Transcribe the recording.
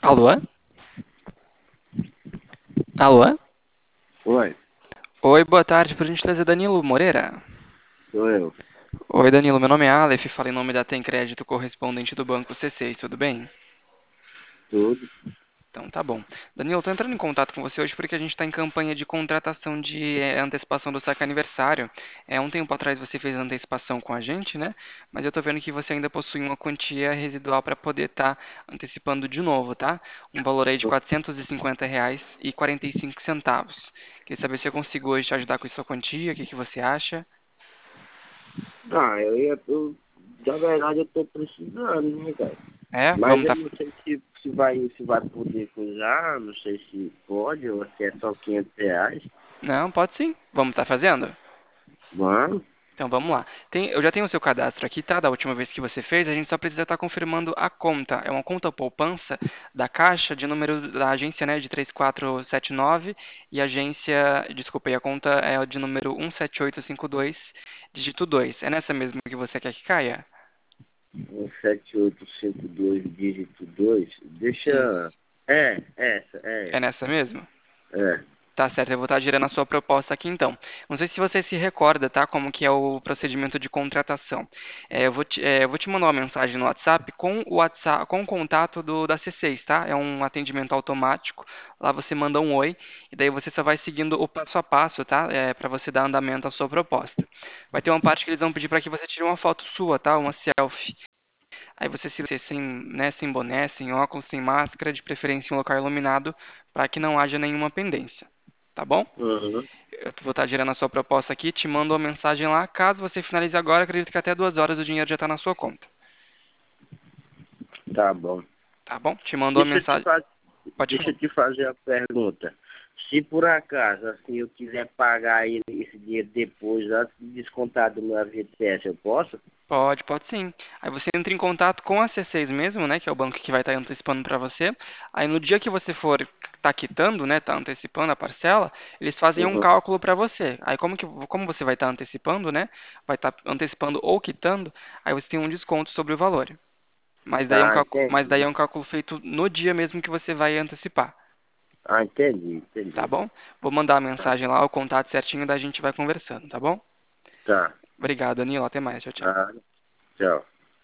Alô? Alô? Oi, Oi, boa tarde, por gentileza, Danilo Moreira. sou eu. Oi, Danilo, meu nome é Aleph, falo em nome da Tem Crédito, correspondente do Banco C6, tudo bem? Tudo. Então tá bom. Danilo, tô entrando em contato com você hoje porque a gente está em campanha de contratação de antecipação do saque aniversário. Um tempo atrás você fez a antecipação com a gente, né? Mas eu tô vendo que você ainda possui uma quantia residual para poder estar antecipando de novo, tá? Um valor aí de R$ 450,45. Queria saber se eu consigo hoje te ajudar com essa quantia, o que que você acha? Na verdade eu tô precisando, né, cara? É, Mas vamos eu tá. não sei se vai poder coisar, não sei se pode ou se é só R$ 500. Não, pode sim. Vamos estar fazendo? Mano, Então vamos lá. Eu já tenho o seu cadastro aqui, tá? Da última vez que você fez, a gente só precisa estar confirmando a conta. É uma conta poupança da Caixa de número da agência, né, de 3479 e agência, desculpa, aí, a conta é de número 17852, dígito 2. É nessa mesma que você quer que caia? 17852 dígito 2. Deixa. Isso. É Essa. nessa mesmo? É. Tá certo, eu vou estar girando a sua proposta aqui então. Não sei se você se recorda, tá? Como que é o procedimento de contratação. Eu vou te mandar uma mensagem no WhatsApp com o contato da C6, tá? É um atendimento automático. Lá você manda um oi e daí você só vai seguindo o passo a passo, tá? Para você dar andamento à sua proposta. Vai ter uma parte que eles vão pedir para que você tire uma foto sua, tá? Uma selfie. Aí você sem, né, sem boné, sem óculos, sem máscara, de preferência em um local iluminado, para que não haja nenhuma pendência. Tá bom? Uhum. Eu vou estar gerando a sua proposta aqui, te mando uma mensagem lá. Caso você finalize agora, acredito que até 2 horas o dinheiro já está na sua conta. Tá bom. Tá bom? Te mando uma Deixa eu te mensagem. fazer, Pode deixa falar. eu te fazer a pergunta. Se por acaso, assim, eu quiser pagar esse dinheiro depois, antes de descontar do meu FGTS, eu posso? Pode sim. Aí você entra em contato com a C6 mesmo, né, que é o banco que vai estar antecipando para você. Aí no dia que você for tá quitando, né, tá antecipando a parcela, eles fazem um Uhum. cálculo para você. Aí como você vai estar antecipando, né, vai estar antecipando ou quitando, aí você tem um desconto sobre o valor. Ah, Mas daí entendi. é um cálculo feito no dia mesmo que você vai antecipar, Ah, entendi, tá entendi. bom? Vou mandar a Tá, mensagem lá, o contato certinho, daí a gente vai conversando, tá bom? tá. Obrigado, Danilo. Até mais. Tchau, tchau. Ah, tchau.